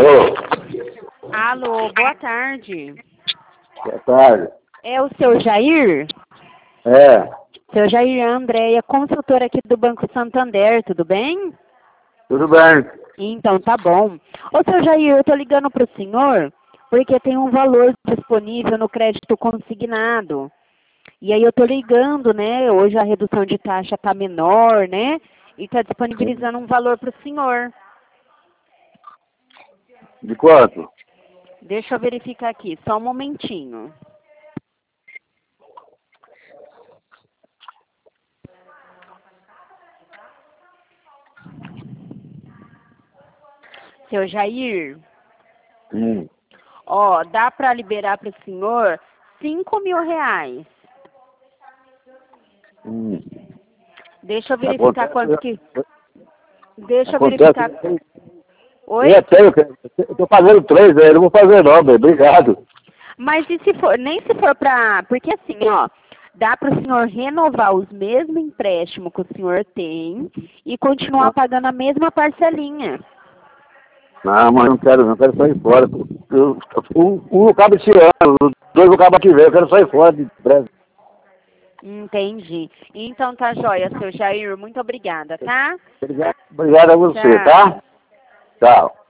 Alô? Alô, boa tarde. Boa tarde. É o seu Jair? É, Seu Jair, Andréia, consultora aqui do Banco Santander, tudo bem? tudo bem. Então, tá bom. Ô, seu Jair, eu tô ligando pro senhor porque tem um valor disponível no crédito consignado. E aí eu tô ligando, né? Hoje a redução de taxa tá menor, né? E tá disponibilizando um valor pro senhor. De quanto? Deixa eu verificar aqui, só um momentinho. Seu Jair, ó, dá para liberar para o senhor R$ 5.000. Deixa eu verificar quanto que... Deixa eu verificar... Oi? Eu tô pagando 3, eu não vou fazer não, bem. Obrigado. Mas e se for... Nem se for para... Porque assim, ó, dá para o senhor renovar os mesmos empréstimos que o senhor tem e continuar pagando a mesma parcelinha. Não, mas não quero sair fora. Um acaba tirando, os dois acabam aqui ver, eu quero sair fora de breve. Entendi. Então tá jóia, seu Jair. Muito obrigada, tá? Obrigado a você, Tchau. tá? Tchau.